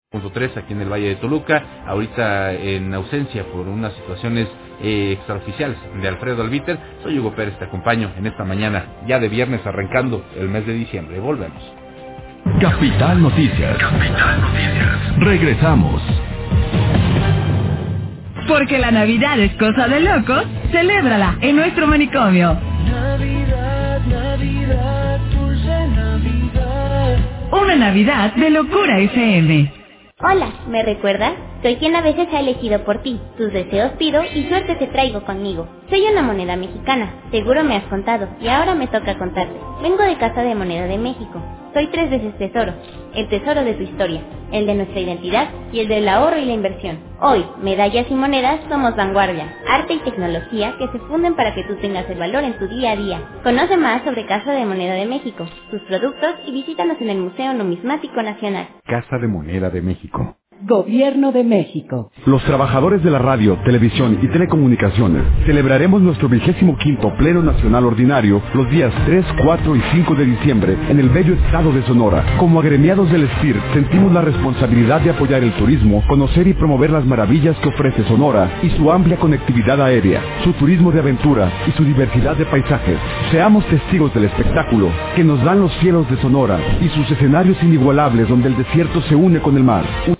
.3 aquí en el Valle de Toluca, ahorita en ausencia por unas situaciones extraoficiales de Alfredo Albiter. Soy Hugo Pérez, te acompaño en esta mañana, ya de viernes, arrancando el mes de diciembre. Volvemos. Capital Noticias. Capital Noticias. Regresamos. Porque la Navidad es cosa de locos, celébrala en nuestro manicomio. Navidad, Navidad, dulce Navidad. Una Navidad de locura FM. Hola, ¿me recuerdas? Soy quien a veces ha elegido por ti. Tus deseos pido y suerte te traigo conmigo. Soy una moneda mexicana, seguro me has contado, y ahora me toca contarte. Vengo de Casa de Moneda de México. Soy 3 veces tesoro, el tesoro de tu historia, el de nuestra identidad y el del ahorro y la inversión. Hoy, medallas y monedas somos vanguardia, arte y tecnología que se funden para que tú tengas el valor en tu día a día. Conoce más sobre Casa de Moneda de México, sus productos y visítanos en el Museo Numismático Nacional. Casa de Moneda de México. Gobierno de México. Los trabajadores de la radio, televisión y telecomunicaciones celebraremos nuestro 25º Pleno Nacional Ordinario los días 3, 4 y 5 de diciembre en el bello estado de Sonora. Como agremiados del SPIR, sentimos la responsabilidad de apoyar el turismo, conocer y promover las maravillas que ofrece Sonora y su amplia conectividad aérea, su turismo de aventura y su diversidad de paisajes. Seamos testigos del espectáculo que nos dan los cielos de Sonora y sus escenarios inigualables donde el desierto se une con el mar.